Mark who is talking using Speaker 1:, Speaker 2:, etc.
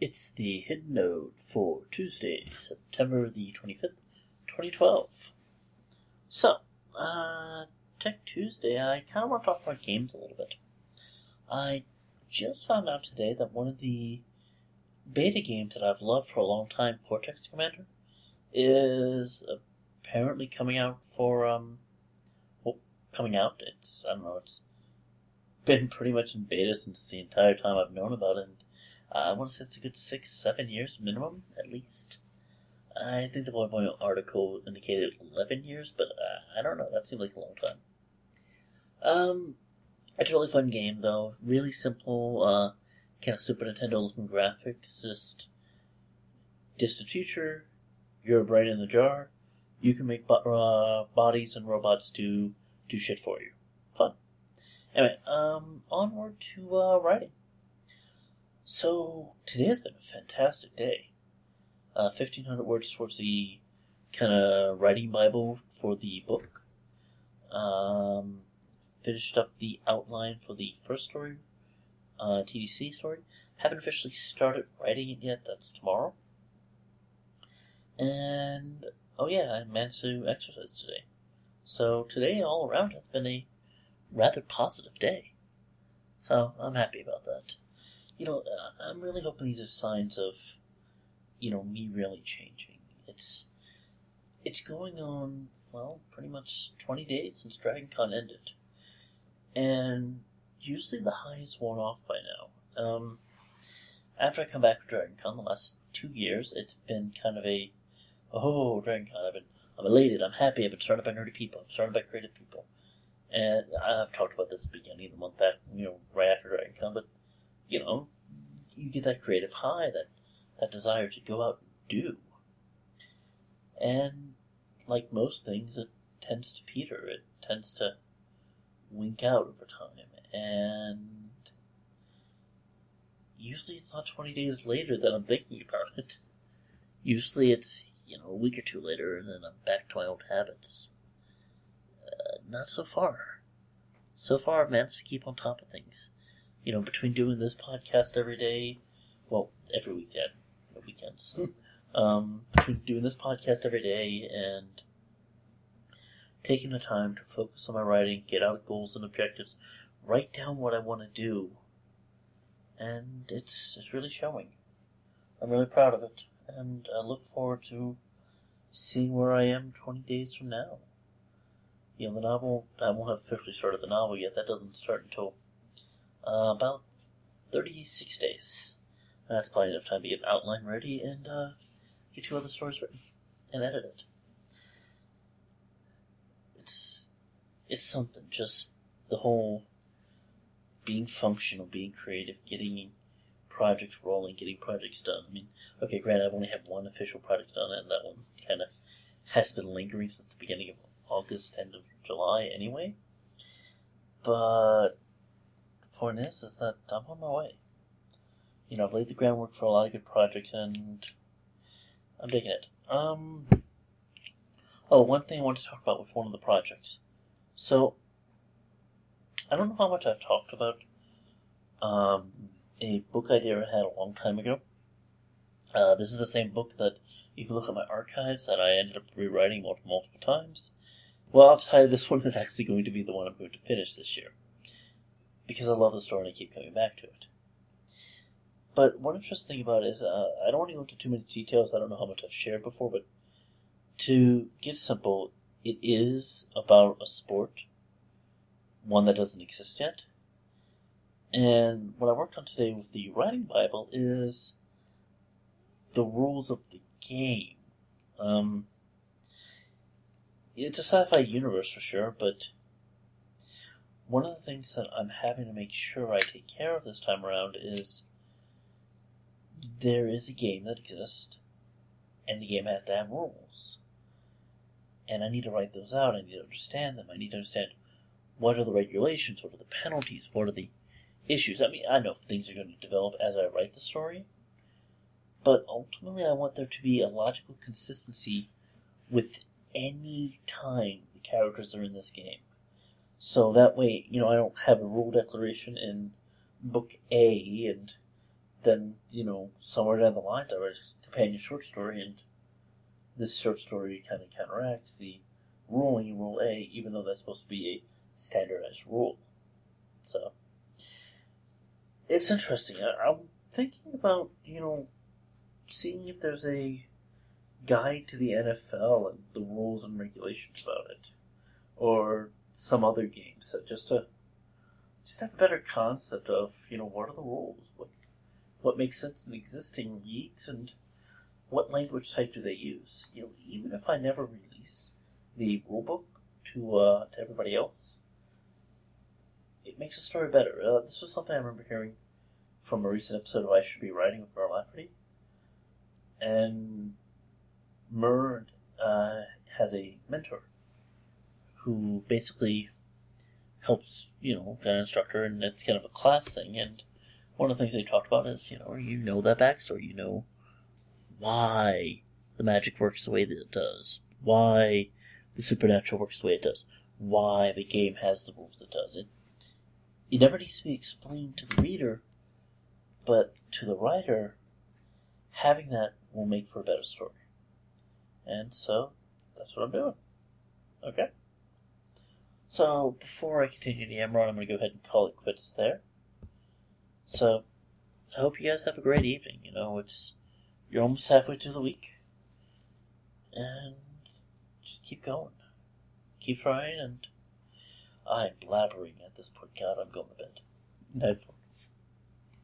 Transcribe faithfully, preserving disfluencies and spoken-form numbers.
Speaker 1: It's the Hidden Note for Tuesday, September the twenty-fifth, twenty twelve. So, uh, Tech Tuesday, I kind of want to talk about games a little bit. I just found out today that one of the beta games that I've loved for a long time, Cortex Commander, is apparently coming out for, um, well, coming out, it's, I don't know, it's been pretty much in beta since the entire time I've known about it, and uh, I want to say it's a good six, seven years minimum, at least. I think the Boy article indicated eleven years, but uh, I don't know, that seemed like a long time. Um, it's a really fun game, though. Really simple, uh, kind of Super Nintendo-looking graphics. Just distant future, you're a brain in the jar, you can make bo- uh, bodies and robots do, do shit for you. Fun. Anyway, um, onward to uh, writing. So, today has been a fantastic day. Uh, fifteen hundred words towards the kind of writing Bible for the book. Um, finished up the outline for the first story, uh, T D C story. Haven't officially started writing it yet, that's tomorrow. And, oh yeah, I managed to exercise today. So today, all around, has been a rather positive day. So, I'm happy about that. You know, uh, I'm really hoping these are signs of, you know, me really changing. It's, it's going on, well, pretty much twenty days since Dragon Con ended. And usually the high is worn off by now. Um, after I come back from Dragon Con, the last two years, it's been kind of a, oh, Dragon Con, I've been, I'm elated, I'm happy, I've been surrounded by nerdy people, I'm surrounded by creative people. And I've talked about this at the beginning of the month, back, you know, right after Dragon Con, but, you know, you get that creative high, that, that desire to go out and do. And, like most things, it tends to peter, it tends to wink out over time, and usually it's not twenty days later that I'm thinking about it. Usually it's, you know, a week or two later, and then I'm back to my old habits. Uh, not so far. So far, I've managed to keep on top of things. You know, between doing this podcast every day, well, every weekend, no weekends, um, between doing this podcast every day and taking the time to focus on my writing, get out goals and objectives, write down what I want to do, and it's it's really showing. I'm really proud of it, and I look forward to seeing where I am twenty days from now. You know, the novel, I won't have officially started the novel yet, that doesn't start until uh, about thirty-six days. And that's plenty enough time to get an outline ready and uh, get two other stories written and edit it. It's, it's something, just the whole being functional, being creative, getting projects rolling, getting projects done. I mean, okay, granted, I've only had one official project done, and that one kind of has been lingering since the beginning of August, end of July anyway. But the point is, is that I'm on my way. You know, I've laid the groundwork for a lot of good projects, and I'm digging it. Um, oh, one thing I wanted to talk about with one of the projects. So, I don't know how much I've talked about um, a book idea I had a long time ago. Uh, this is the same book that you can look at my archives that I ended up rewriting multiple, multiple times. Well, I've decided this one is actually going to be the one I'm going to finish this year, because I love the story and I keep coming back to it. But one interesting thing about it is, uh, I don't want to go into too many details, I don't know how much I've shared before, but to get simple, it is about a sport, one that doesn't exist yet. And what I worked on today with the writing Bible is the rules of the game. Um, it's a sci-fi universe for sure, but one of the things that I'm having to make sure I take care of this time around is there is a game that exists, and the game has to have rules. And I need to write those out, I need to understand them, I need to understand what are the regulations, what are the penalties, what are the issues. I mean, I know things are going to develop as I write the story, but ultimately I want there to be a logical consistency with any time the characters are in this game. So that way, you know, I don't have a rule declaration in book A and then, you know, somewhere down the line, I read a companion short story, and this short story kind of counteracts the ruling in Rule A, even though that's supposed to be a standardized rule. So, it's interesting. I, I'm thinking about, you know, seeing if there's a guide to the N F L and the rules and regulations about it, or some other games that just to just have a better concept of, you know, what are the rules, what what makes sense in existing leagues, and what language type do they use. You know, even if I never release the rulebook to uh, to everybody else, it makes the story better. Uh, this was something I remember hearing from a recent episode of I Should Be Writing with Merle Lafferty, and Mer uh, has a mentor who basically helps, you know, an instructor, and it's kind of a class thing. And one of the things they talked about is, you know, you know that backstory, you know why the magic works the way that it does, why the supernatural works the way it does, why the game has the rules it does. It, it never needs to be explained to the reader, but to the writer, having that will make for a better story. And so, that's what I'm doing. Okay? So, before I continue the Emerald, I'm going to go ahead and call it quits there. So, I hope you guys have a great evening. You know, it's you're almost halfway through the week. And just keep going. Keep trying, and I'm blabbering at this point. God, I'm going to bed. Night, folks.